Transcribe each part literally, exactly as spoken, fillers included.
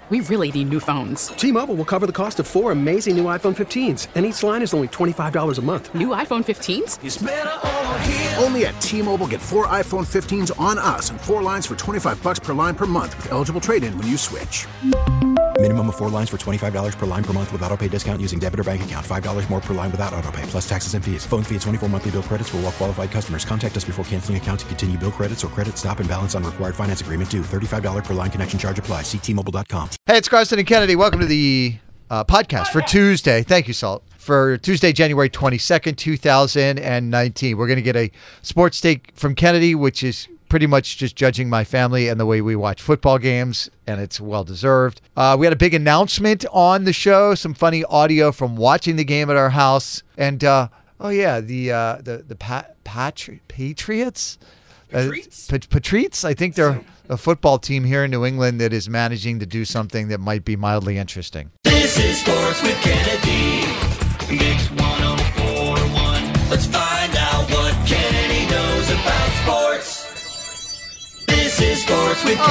we really need new phones. T-Mobile will cover the cost of four amazing new iPhone fifteens, and each line is only twenty-five dollars a month. New iPhone fifteens? It's better over here. Only at T-Mobile, get four iPhone fifteens on us and four lines for twenty-five dollars per line per month with eligible trade-in when you switch. Minimum of four lines for twenty-five dollars per line per month with autopay discount using debit or bank account. five dollars more per line without autopay, plus taxes and fees. Phone fee at twenty-four monthly bill credits for well-qualified customers. Contact us before canceling account to continue bill credits or credit stop and balance on required finance agreement due. thirty-five dollars per line connection charge applies. See T Mobile dot com. Hey, it's Carson and Kennedy. Welcome to the uh, podcast for Tuesday. Thank you, Salt. For Tuesday, January twenty-second, two thousand nineteen. We're going to get a sports take from Kennedy, which is pretty much just judging my family and the way we watch football games, and it's well-deserved. Uh, we had a big announcement on the show, some funny audio from watching the game at our house, and, uh, oh, yeah, the uh, the the Pat- Patri- Patriots? Patriots? Uh, Patriots? I think they're a football team here in New England that is managing to do something that might be mildly interesting. This is Sports with Kennedy. Mix one oh four point one. Let's find out what Kennedy knows about sports. This is Sports with Kennedy.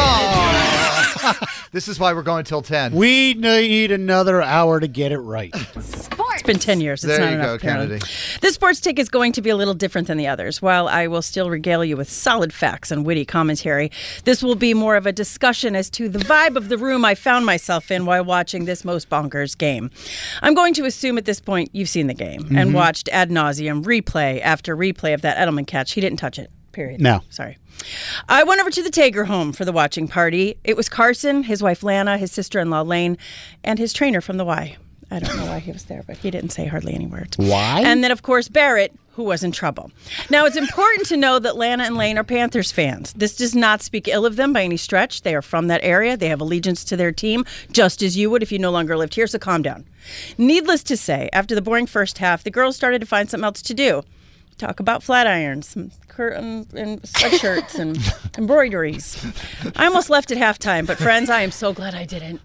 Oh. This is why we're going till ten. We need another hour to get it right. It's been ten years. It's there not you enough, go, apparently. Kennedy. This sports take is going to be a little different than the others. While I will still regale you with solid facts and witty commentary, this will be more of a discussion as to the vibe of the room I found myself in while watching this most bonkers game. I'm going to assume at this point you've seen the game mm-hmm. and watched ad nauseum replay after replay of that Edelman catch. He didn't touch it. Period. No. Sorry. I went over to the Tager home for the watching party. It was Carson, his wife Lana, his sister-in-law Lane, and his trainer from the Y. I don't know why he was there, but he didn't say hardly any words. Why? And then, of course, Barrett, who was in trouble. Now, it's important to know that Lana and Lane are Panthers fans. This does not speak ill of them by any stretch. They are from that area. They have allegiance to their team, just as you would if you no longer lived here, so calm down. Needless to say, after the boring first half, the girls started to find something else to do. Talk about flat irons, some curtains and sweatshirts and embroideries. I almost left at halftime, but friends, I am so glad I didn't.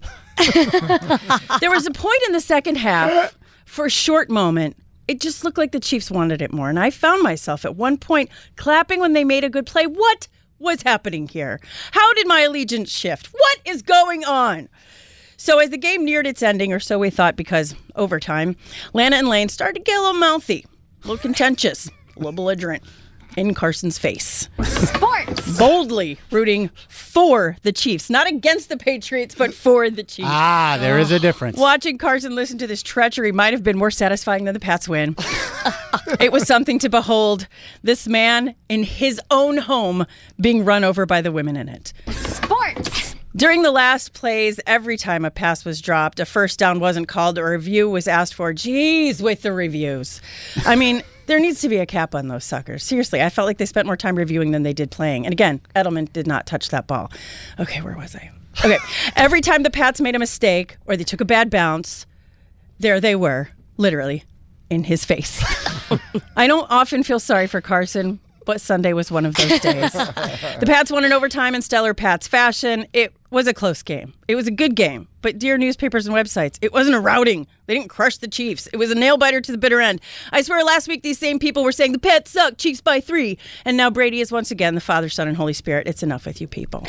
There was a point in the second half, for a short moment, it just looked like the Chiefs wanted it more. And I found myself at one point clapping when they made a good play. What was happening here? How did my allegiance shift? What is going on? So as the game neared its ending, or so we thought, because overtime, Lana and Lane started to get a little mouthy, a little contentious, a little belligerent in Carson's face. Sports! Boldly rooting for the Chiefs. Not against the Patriots, but for the Chiefs. Ah, there is a difference. Watching Carson listen to this treachery might have been more satisfying than the Pats win. It was something to behold. This man in his own home being run over by the women in it. Sports! During the last plays, every time a pass was dropped, a first down wasn't called, or a review was asked for. Jeez, with the reviews. I mean, there needs to be a cap on those suckers. Seriously, I felt like they spent more time reviewing than they did playing. And again, Edelman did not touch that ball. Okay, where was I? Okay, every time the Pats made a mistake or they took a bad bounce, there they were, literally, in his face. I don't often feel sorry for Carson, but Sunday was one of those days. The Pats won in overtime in stellar Pats fashion. It was a close game. It was a good game. But dear newspapers and websites, it wasn't a routing. They didn't crush the Chiefs. It was a nail-biter to the bitter end. I swear last week these same people were saying the Pats suck, Chiefs by three. And now Brady is once again the Father, Son, and Holy Spirit. It's enough with you people.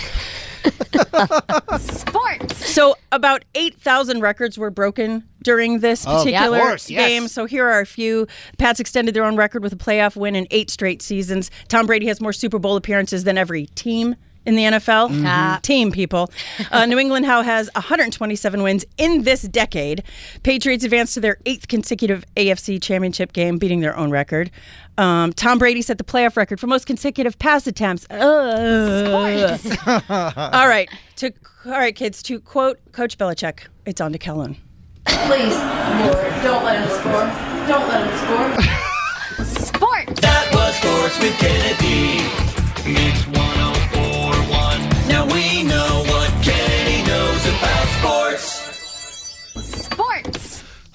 Sports! So about eight thousand records were broken during this particular oh, yeah, course, yes. game. So here are a few. The Pats extended their own record with a playoff win in eight straight seasons. Tom Brady has more Super Bowl appearances than every team in the N F L. Mm-hmm. Team, people. Uh, New England now has one hundred twenty-seven wins in this decade. Patriots advanced to their eighth consecutive A F C championship game, beating their own record. Um, Tom Brady set the playoff record for most consecutive pass attempts. Uh, all right. To, all right, kids, to quote Coach Belichick, it's on to Kellen. Please, Lord, don't let him score. Don't let him score. Sports! That was Sports with Kennedy. Mix one oh four point one. Now we know what Kennedy knows about sports. Sports!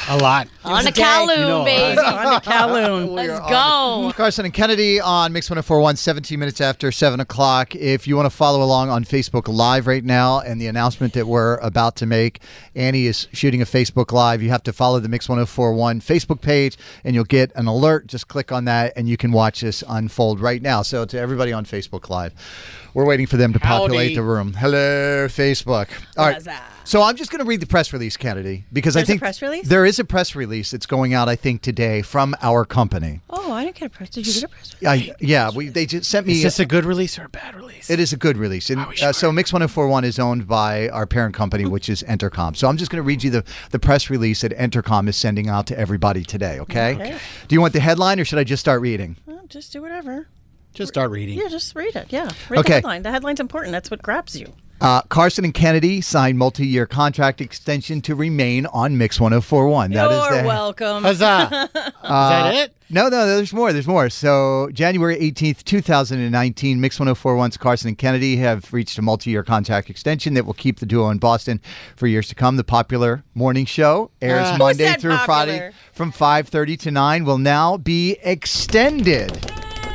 A lot. On the Kowloon, You know, baby. On the Kowloon. Let's go. Carson and Kennedy on Mix one oh four point one, seventeen minutes after seven o'clock. If you want to follow along on Facebook Live right now and the announcement that we're about to make, Annie is shooting a Facebook Live. You have to follow the Mix one oh four point one Facebook page and you'll get an alert. Just click on that and you can watch this unfold right now. So to everybody on Facebook Live, we're waiting for them to populate Howdy. the room. Hello, Facebook. All right. Huzzah. So I'm just going to read the press release, Kennedy, because There's I think a press release? there is a press release that's going out, I think, today from our company. Oh, I didn't get a press. Did you get a press release? I, yeah, we, they just sent me. Is this a good release or a bad release? It is a good release. And, uh, so Mix one oh four point one is owned by our parent company, which is Entercom. So I'm just going to read you the, the press release that Entercom is sending out to everybody today, okay? Okay. Do you want the headline or should I just start reading? Well, just do whatever. Just start reading. Yeah, just read it. Yeah. Read Okay. the headline. The headline's important. That's what grabs you. Uh, Carson and Kennedy signed multi-year contract extension to remain on Mix one oh four point one. That is You're the, welcome. Huzzah. Is that it? No, no, there's more. There's more. So, January eighteenth, twenty nineteen, Mix one oh four point one's Carson and Kennedy have reached a multi-year contract extension that will keep the duo in Boston for years to come. The popular morning show airs Uh, Monday Who said through popular? Friday from five thirty to nine will now be extended.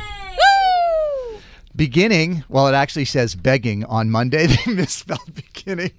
Beginning, well, it actually says begging on Monday. They misspelled beginning.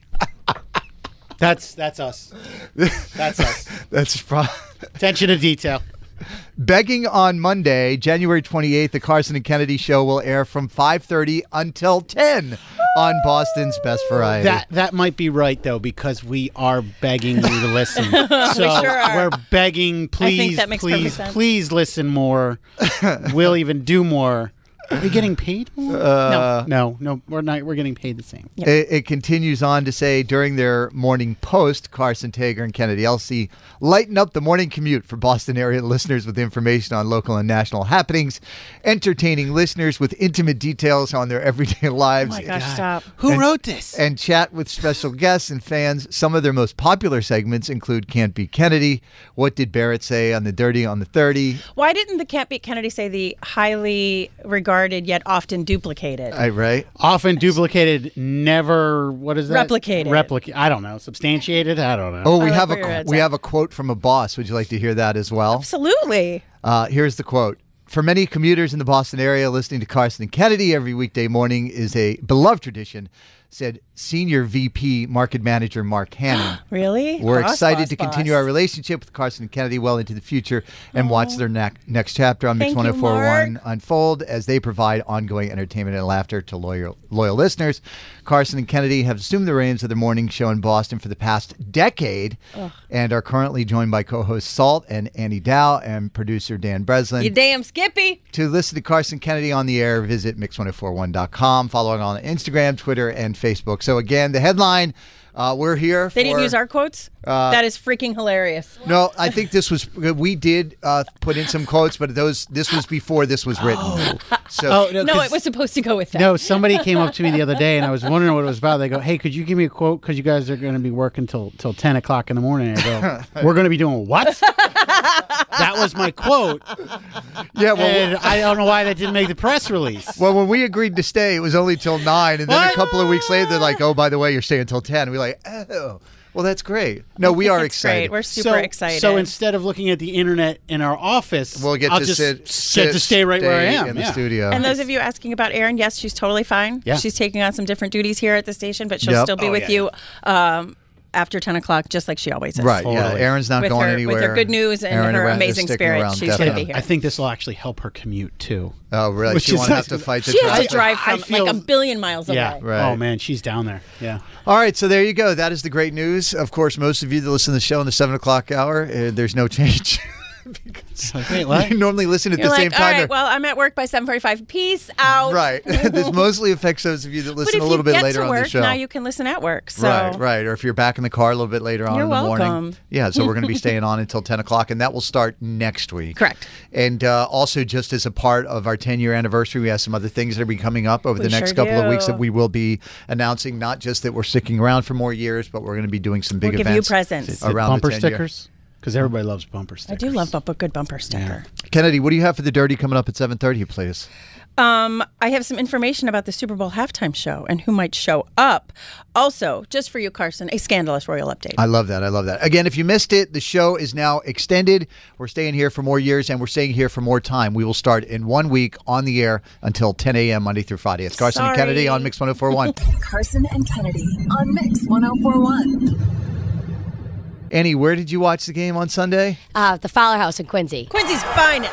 That's that's us. That's us. That's pro- Attention to detail. Begging on Monday, January twenty-eighth, the Carson and Kennedy show will air from five thirty until ten on Boston's Best Variety. That that might be right though, because we are begging you to listen. So sure are. we're begging, please, that makes perfect please, sense. please listen more. We'll even do more. Are we getting paid more? Uh, no, no, we're not. We're getting paid the same. It, it continues on to say, during their morning post, Carson Tager and Kennedy Elsey lighten up the morning commute for Boston area listeners with information on local and national happenings, entertaining listeners with intimate details on their everyday Oh lives. my gosh, stop. Who And- wrote this? And chat with special guests and fans. Some of their most popular segments include Can't Beat Kennedy, What Did Barrett Say on the Dirty on the thirty? Why didn't the Can't Beat Kennedy say the highly regarded yet often duplicated? I, right? Often duplicated, never. What is that? Replicated. Replicate. I don't know. Substantiated. I don't know. Oh, we like have a where your head's we at. have a quote from a boss. Would you like to hear that as well? Absolutely. Uh, here's the quote. For many commuters in the Boston area, listening to Carson and Kennedy every weekday morning is a beloved tradition, said Senior V P Market Manager Mark Hannon. Really? We're Boss, excited boss, to boss. continue our relationship with Carson and Kennedy well into the future and watch their ne- next chapter on Mix Thank one oh you, four point one Mark. unfold as they provide ongoing entertainment and laughter to loyal, loyal listeners. Carson and Kennedy have assumed the reins of the morning show in Boston for the past decade and are currently joined by co-host Salt and Annie Dow and producer Dan Breslin. You damn Skippy. To listen to Carson Kennedy on the air, visit mix one oh four one dot com, following on Instagram, Twitter, and Facebook. So again, the headline, uh, we're here for... They didn't use our quotes? Uh, that is freaking hilarious. No, I think this was, we did uh, put in some quotes, but those this was before this was written. So Oh, No, 'cause- it was supposed to go with that. No, somebody came up to me the other day, and I was wondering what it was about. They go, "Hey, could you give me a quote? Because you guys are going to be working till till ten o'clock in the morning." I go, "We're going to be doing what?" That was my quote, yeah, well, and I don't know why that didn't make the press release. well, when we agreed to stay, it was only till nine, and then What? a couple of weeks later, they're like, "Oh, by the way, you're staying until ten." And we're like, "Oh, well, that's great." No, we are It's excited. great. We're super so, excited. So instead of looking at the internet in our office, We'll get I'll to just sit, get sit- to stay right where I stay am in the yeah. studio. And those of you asking about Erin, yes, she's totally fine. Yeah. She's taking on some different duties here at the station, but she'll Yep. still be Oh, with yeah. you um, after ten o'clock, just like she always is. Right, yeah. Totally. Erin's not With going her- with anywhere. her good news and Erin her around- is amazing sticking spirit, around, she's gonna definitely. be here. I think this will actually help her commute too. Oh, really? Which She is won't have nice. to fight the She has traffic. to drive I from feel- like a billion miles away. Yeah. Right. Oh man, she's down there. Yeah. All right, so there you go. That is the great news. Of course, most of you that listen to the show in the seven o'clock hour, uh, there's no change. Because Wait, what? you normally listen at You're the like, same all time. right, well, I'm at work by seven forty-five. Peace out. right. This mostly affects those of you that But listen if a little you bit get later to on work, the show. now you can listen at work. So. Right, right. Or if you're back in the car a little bit later on You're in the morning. welcome. Yeah, so we're going to be staying on until ten o'clock, and that will start next week. Correct. And uh, also, just as a part of our ten-year anniversary, we have some other things that are be coming up over We the next sure couple of weeks do. that we will be announcing, not just that we're sticking around for more years, but we're going to be doing some big We'll give you events presents. Is it around bumper the ten-year. stickers? Because everybody loves bumper I stickers. do love a good bumper sticker. Kennedy, what do you have for the dirty coming up at seven thirty, please? Um, I have some information about the Super Bowl halftime show and who might show up. Also, just for you, Carson, a scandalous royal update. I love that. I love that. Again, if you missed it, the show is now extended. We're staying here for more years, and we're staying here for more time. We will start in one week on the air until ten a.m. Monday through Friday. It's Carson Sorry. and Kennedy on Mix one oh four point one. Carson and Kennedy on Mix one oh four point one. Annie, where did you watch the game on Sunday? Uh, the Fowler House in Quincy. Quincy's finest.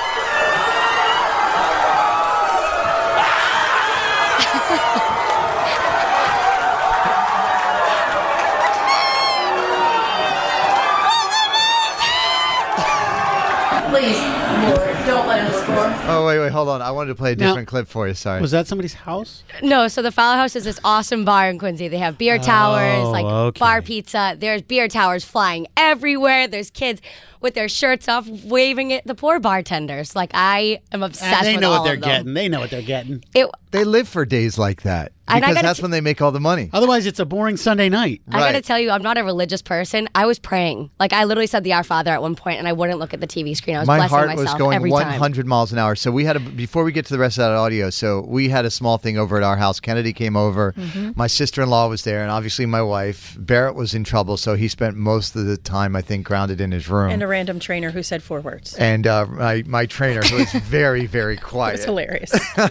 Please, Lord, don't let him score. Oh, wait, wait, hold on. I wanted to play a Now- different clip for you. Sorry. Was that somebody's house? No, so the Fowler House is this awesome bar in Quincy. They have beer towers, like okay. bar pizza. There's beer towers flying everywhere. There's kids with their shirts off waving at the poor bartenders. Like, I am obsessed they with know all what they're of them. getting. They know what they're getting. It, They live for days like that And I because gotta that's t- when they make all the money. Otherwise, it's a boring Sunday night. I got to Right. tell you, I'm not a religious person. I was praying. Like, I literally said the Our Father at one point, and I wouldn't look at the T V screen. I was My blessing heart myself was going every one time. hundred miles an hour. So we had a, before we get to the rest of that audio, so we had a small thing over at our house. Kennedy came over. Mm-hmm. My sister-in-law was there, and obviously my wife. Barrett was in trouble, so he spent most of the time, I think, grounded in his room. And a random trainer who said four words. And uh, my, my trainer, who was very, very It was quiet. hilarious.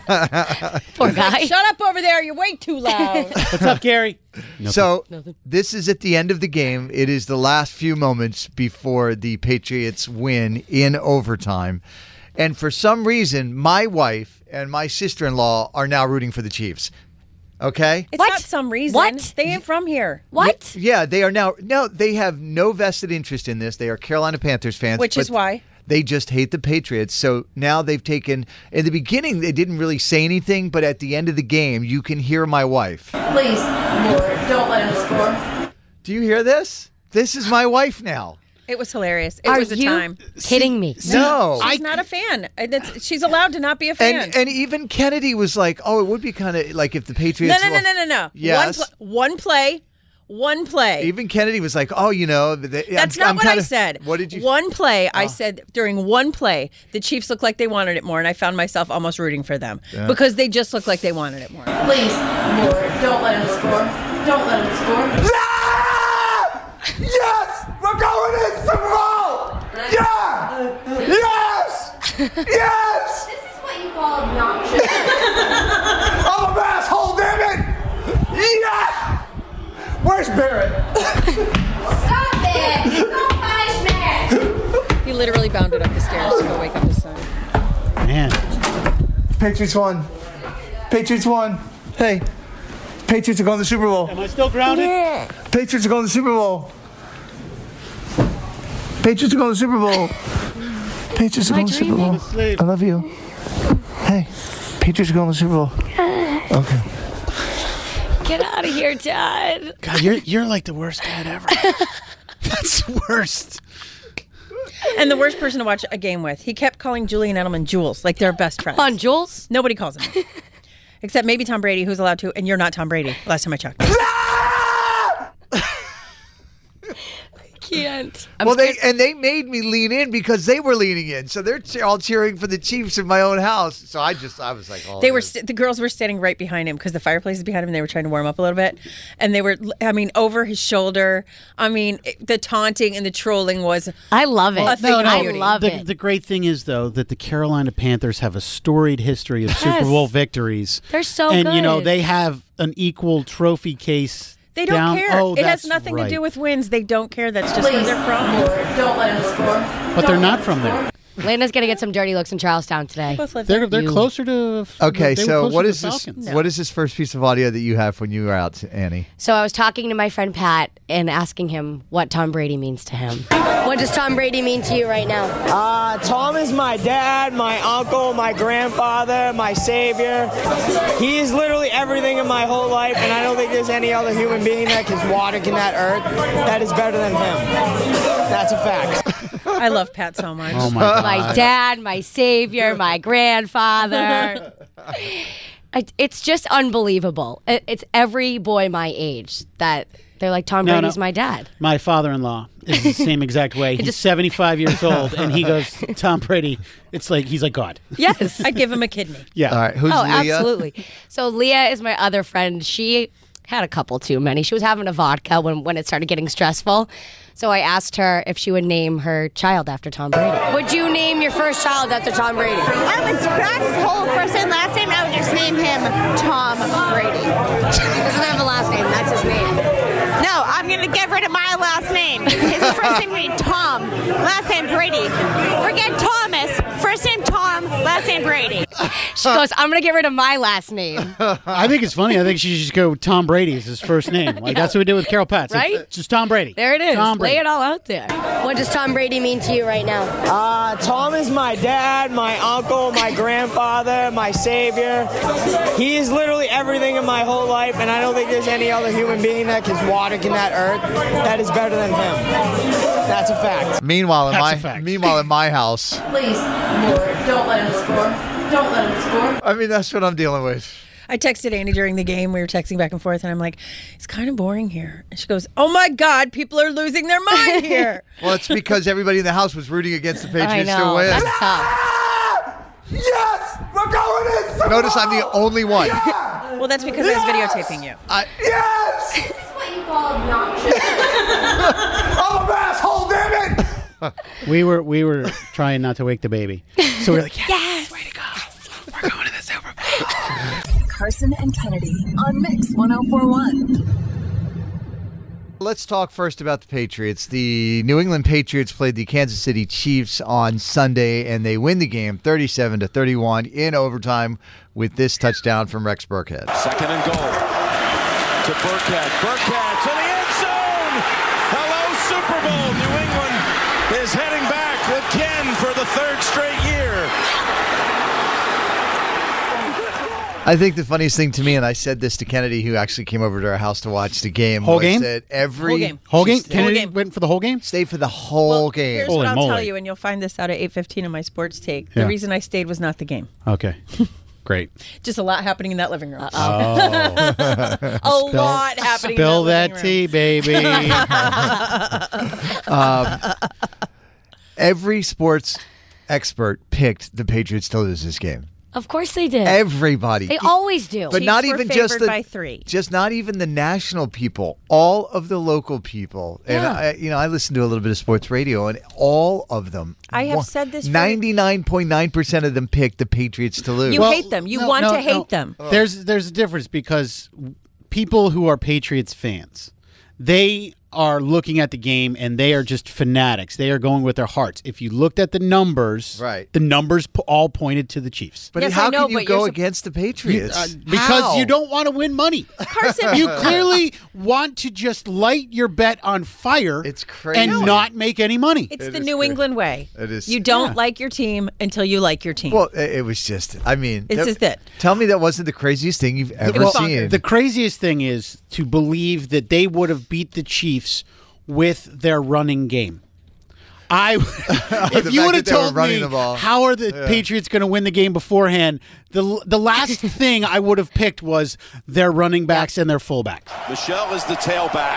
Poor guy. Shut up over there. You're way too loud. What's up, Gary? So this is at the end of the game. It is the last few moments before the Patriots win in overtime. And for some reason, my wife and my sister-in-law are now rooting for the Chiefs. Okay? It's What? not some reason. What? They ain't from here. What? Yeah, they are now. No, they have no vested interest in this. They are Carolina Panthers fans. Which is but why? They just hate the Patriots. So now they've taken. In the beginning, they didn't really say anything, but at the end of the game, you can hear my wife. Please, Lord, don't let him score. Do you hear this? This is my wife now. It was hilarious. It Are was a you time. kidding me? No. She's not a fan. And it's- she's allowed to not be a fan. And and even Kennedy was like, "Oh, it would be kind of like if the Patriots." no, no, no, no, no, no. Yes. One, pl- one play. One play. Even Kennedy was like, "Oh, you know." They, That's I'm, not I'm what kinda, I said. What did you? One play. I said during one play, the Chiefs looked like they wanted it more, and I found myself almost rooting for them because they just looked like they wanted it more. Please, Lord, don't let him score. Don't let him score. Yes! We're going in Super Bowl! Yeah! Yes! Yes! This is what you call obnoxious. I'm an asshole, damn it! Yeah! Where's Barrett? Stop it! No punishment! He literally bounded up the stairs to go wake up his son. Man. Patriots won. Patriots won. Hey, Patriots are going to the Super Bowl. Am I still grounded? Patriots are going to the Super Bowl. Patriots are going to the Super Bowl. Patriots are Am I going to the Super dreaming? Bowl. I love you. Hey, Patriots are going to the Super Bowl. Okay. Get out of here, Dad. God, you're you're like the worst dad ever. That's the worst. And the worst person to watch a game with. He kept calling Julian Edelman Jules, like they're best friends. On Jules? Nobody calls him. Except maybe Tom Brady, who's allowed to, and you're not Tom Brady, last time I checked. Can't. I'm Well, they scared. and they made me lean in because they were leaning in, so they're che- all cheering for the Chiefs in my own house. So I just, I was like, oh, They were this- st- the girls were standing right behind him because the fireplace is behind him. And they were trying to warm up a little bit, and they were, I mean, over his shoulder. I mean, it- the taunting and the trolling was. I love it. A thing of I beauty. love the, it. the great thing is, though, that the Carolina Panthers have a storied history of Super Yes. Bowl victories. They're so and, you know, good. they have an equal trophy case. They don't down. care. Oh, it has that's nothing right. to do with wins. They don't care. That's just where Please, they're from. Lord, don't let him score. But they're Don't not let him from score. there. Landon's going to get some dirty looks in Charlestown today. Both live They're there. they're You- closer to. Okay, they were so closer what to is the this? Falcons. What is this first piece of audio that you have when you were out, Annie? So I was talking to my friend Pat and asking him what Tom Brady means to him. What does Tom Brady mean to you right now? Uh, Tom is my dad, my uncle, my grandfather, my savior. He is literally everything in my whole life, and I don't think there's any other human being that can walk in that earth that is better than him. That's a fact. I love Pat so much. Oh my God. My dad, my savior, my grandfather. I, it's just unbelievable. It, it's every boy my age that they're like, Tom No, Brady's no. my dad. My father-in-law is the same exact way. He's seventy-five years old, and he goes, Tom Brady. It's like he's like God. Yes. I give him a kidney. Yeah. All right. Who's oh, Leah? absolutely. So Leah is my other friend. She had a couple too many. She was having a vodka when, when it started getting stressful. So I asked her if she would name her child after Tom Brady. Would you name your first child after Tom Brady? I would scratch his whole first and last name. I would just name him Tom Brady. He doesn't have a last name. That's his name. No, I'm going to get rid of my last name. His first name would be Tom, last name Brady. Forget Thomas. First name Tom, last name Brady. She goes, I'm going to get rid of my last name. I think it's funny. I think she should just go Tom Brady as his first name. Like that's what we did with Carol Patz. Right? Like, just Tom Brady. There it is. Tom Brady. Lay it all out there. What does Tom Brady mean to you right now? Uh, Tom is my dad, my uncle, my grandfather, my savior. He is literally everything in my whole life, and I don't think there's any other human being that can water in that earth that is better than him. That's a fact. Meanwhile, in That's my a fact. meanwhile in my house, Please, Lord, don't let him score. Don't let him score. I mean that's what I'm dealing with. I texted Annie during the game. We were texting back and forth, and I'm like, it's kind of boring here. And she goes, oh, my God, people are losing their mind here. Well, it's because everybody in the house was rooting against the I Patriots to know. win. That's tough. Yes! We're going in! Notice I'm the only one. Well, that's because I was videotaping you. I, Yes! Is this what you call obnoxious? I'm an asshole, damn it! We were we were trying not to wake the baby, so we we're like, yes, Yes. way to go. We're going to the Super Bowl. Carson and Kennedy on Mix one oh four point one. Let's talk first about the Patriots. The New England Patriots played the Kansas City Chiefs on Sunday, and they win the game thirty-seven to thirty-one in overtime with this touchdown from Rex Burkhead. Second and goal to Burkhead. Burkhead to the end zone. Hello, Super Bowl. New England is heading back again for the third straight year. I think the funniest thing to me, and I said this to Kennedy, who actually came over to our house to watch the game, Whole was game? that every Whole game. Whole game. She Kennedy game. went for the whole game. stayed for the whole Well, game. Here's Holy what I'll moly. tell you, and you'll find this out at eight fifteen on my sports take. Yeah. The reason I stayed was not the game. Okay, great. Just a lot happening in that living room. Oh, a lot happening spill in that, that living tea, baby. Um, every sports expert picked the Patriots to lose this game. Of course they did. Everybody. They always do. But Chiefs not were even just favored the by three. just not even the national people, all of the local people. And Yeah. I, you know, I listen to a little bit of sports radio, and all of them. I have wa- said this for- ninety-nine point nine percent of them picked the Patriots to lose. You Well, hate them. You no, want no, to hate no. them. There's there's a difference because people who are Patriots fans, they are looking at the game and they are just fanatics. They are going with their hearts. If you looked at the numbers, Right. the numbers po- all pointed to the Chiefs. but Yes, how I know, can you but go you're sup- against the Patriots? Uh, because How? you don't want to win money. Carson, You clearly want to just light your bet on fire It's crazy. and not make any money. it's It the is New crazy. England way. It is. You don't Yeah. like your team until you like your team. Well, it, it was just. I mean, It's just it. Tell me that wasn't the craziest thing you've ever was seen. bonkers. The craziest thing is to believe that they would have beat the Chiefs with their running game. I, if fact you would that have they were told running me the ball. how are the Yeah. Patriots going to win the game beforehand, the the last thing I would have picked was their running backs and their fullbacks. Michelle is the tailback.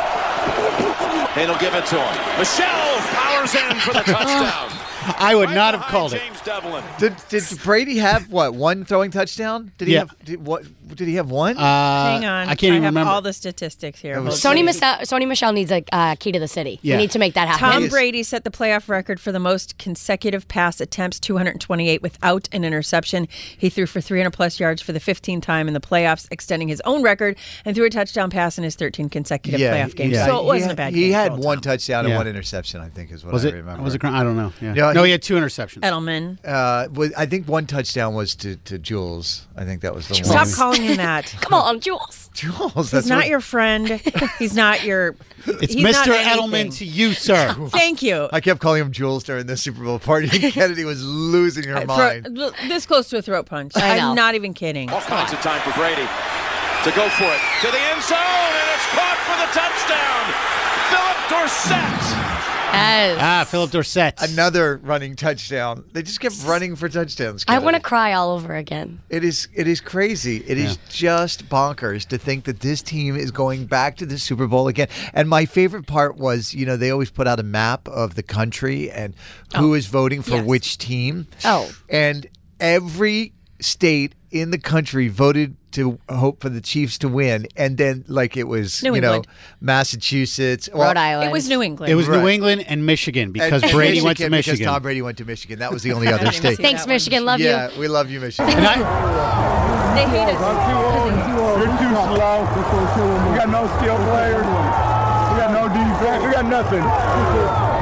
And he'll give it to him. Michelle powers in for the touchdown. I would Right not have behind called it. James Devlin. Did did Brady have what one throwing touchdown? Did he Yeah. have did, what? Did he have one? Uh, Hang on. I can't even have remember. all the statistics here. It was Hold Sony on. Michelle, Sony Michelle needs a uh, key to the city. Yeah. We need to make that happen. Tom Yes. Brady set the playoff record for the most consecutive pass attempts, two hundred twenty-eight without an interception. He threw for three hundred plus yards for the fifteenth time in the playoffs, extending his own record, and threw a touchdown pass in his thirteenth consecutive playoff games. yeah. So it He wasn't had- a bad He game. had for old one Tom. touchdown Yeah. and one interception. I think is what Was I it? remember. Was it? I don't know. Yeah. Yeah, no, he- he had two interceptions. Edelman. Uh, was- I think one touchdown was to, to Jules. I think that was the Stop one. calling him that. Come on, Jules. Jules. He's That's not what- your friend. He's not your. It's he's not Mister anything. Edelman to you, sir. Thank you. I kept calling him Jules during the Super Bowl party. Kennedy was losing her Uh, mind. throat- this close to a throat punch. I know. I'm not even kidding. All kinds of time for Brady to go for it. To the end zone, and it's caught for the touchdown. Philip Dorsett Yes. Ah, Philip Dorsett. Another running touchdown. They just kept running for touchdowns. I Kennedy. want to cry all over again. It is it is crazy. It is just bonkers to think that this team is going back to the Super Bowl again. And my favorite part was, you know, they always put out a map of the country and who Oh. is voting for Yes. which team. Oh. And every state in the country voted to hope for the Chiefs to win. And then, like, it was, New you know, England. Massachusetts. Rhode Island. It was New England. It was New Right. England and Michigan because And- Brady and went to Because Michigan. Tom Brady went to Michigan. That was the only I other didn't even state. see Thanks, that one. Michigan. Love yeah, you. we love you, Michigan. And I, They hate us. You're too slow. We got no skill players. We got no defense. We got nothing.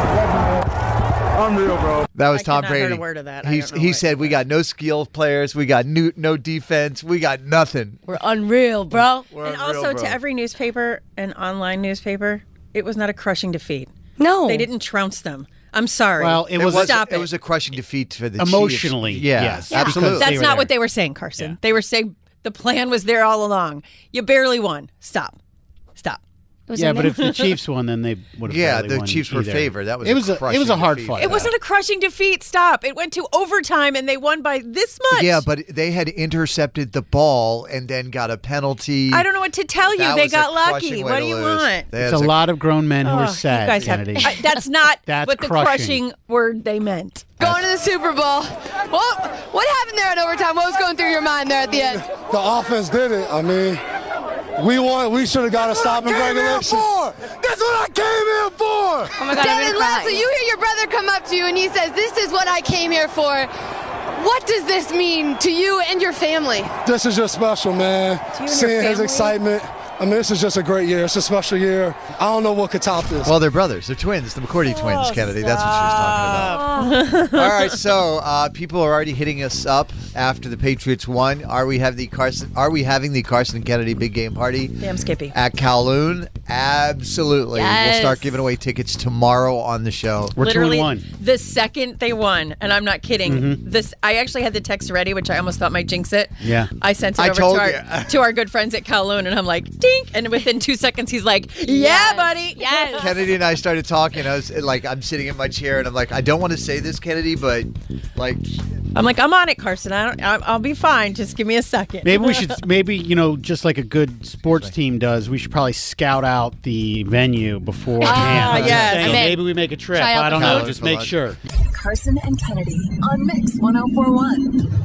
Unreal, bro. That was I Tom could not Brady. heard a word of that. I He, don't know he what- said, we got no skill players. We got new, no defense. We got nothing. We're unreal, bro. We're And unreal, also bro. to every newspaper and online newspaper, it was not a crushing defeat. No. They didn't trounce them. I'm sorry. well, it, It was was, Stop it. it. was a crushing defeat for the Chiefs. emotionally. Yeah, yes, absolutely. because they That's were not there. what they were saying, Carson. Yeah. They were saying the plan was there all along. You barely won. Stop. Stop. It was Yeah, a but name. if the Chiefs won, then they would have. Yeah, barely the won Chiefs were either. favored. That was it a was a, it crushing was a hard defeat. fight. It wasn't a crushing defeat. Stop. It went to overtime and they won by this much. Yeah, but they had intercepted the ball and then got a penalty. I don't know what to tell you. That They was a got lucky. crushing way What to do you lose. want? They It's had a a- lot of grown men who Oh, are sad. you guys have, Kennedy. I, that's not That's what the crushing. crushing word they meant. Going to the Super Bowl. What what happened there in overtime? What was going through your mind there at the end? The offense did it. I mean, we won. We should have got a stop in regulation. That's what I came here for. Oh my God, I'm Devin gonna cry. Leslie, you hear your brother come up to you and he says, "This is what I came here for." What does this mean to you and your family? This is just special, man. you and your Seeing his family? excitement. I mean, this is just a great year. It's a special year. I don't know what could top this. Well, they're brothers. They're twins. The McCourty twins, Oh, Kennedy. That's what she was talking about. All right, so uh, people are already hitting us up after the Patriots won. Are we have the Carson? Are we having the Carson and Kennedy big game party Damn Skippy. at Kowloon? Absolutely. We'll Yes. start giving away tickets tomorrow on the show. We're Literally, two and one. the second they won, and I'm not kidding. Mm-hmm. This I actually had the text ready, which I almost thought might jinx it. Yeah. I sent it I over told to our you. to our good friends at Kowloon, and I'm like, dink, and within two seconds he's like, yeah, Yes. buddy, Yes. Kennedy and I started talking. I was like, I'm sitting in my chair, and I'm like, I don't want to say this, Kennedy, but like, I'm like, I'm on it, Carson. I don't, I'll, I'll be fine. Just give me a second. Maybe we should, maybe, you know, just like a good sports team does, we should probably scout out the venue beforehand. Ah, I'm just yes. saying, I'm in. maybe we make a trip. Try out I don't the know. food. Just make sure. Carson and Kennedy on Mix ten forty-one.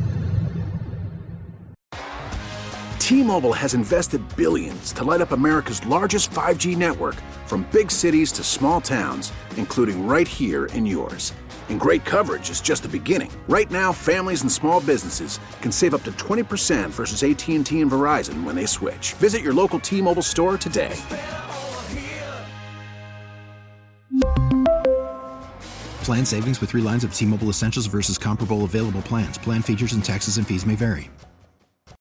T-Mobile has invested billions to light up America's largest five G network, from big cities to small towns, including right here in yours. And great coverage is just the beginning. Right now, families and small businesses can save up to twenty percent versus A T and T and Verizon when they switch. Visit your local T-Mobile store today. Plan savings with three lines of T-Mobile Essentials versus comparable available plans. Plan features and taxes and fees may vary.